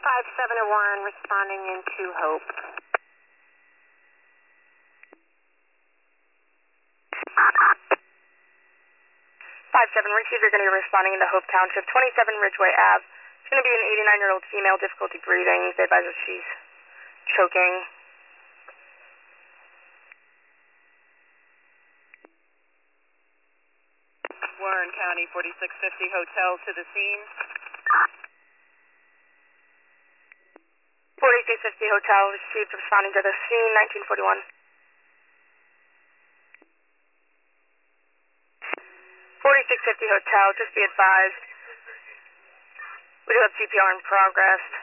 5701 responding into Hope. 57 received, you're going to be responding into Hope Township, 27 Ridgeway Ave. It's going to be an 89-year-old female, difficulty breathing. They advise that she's choking. Warren County 4650 Hotel to the scene. 4650 Hotel received, responding to the scene, 1941. 4650 Hotel, just be advised, we do have CPR in progress.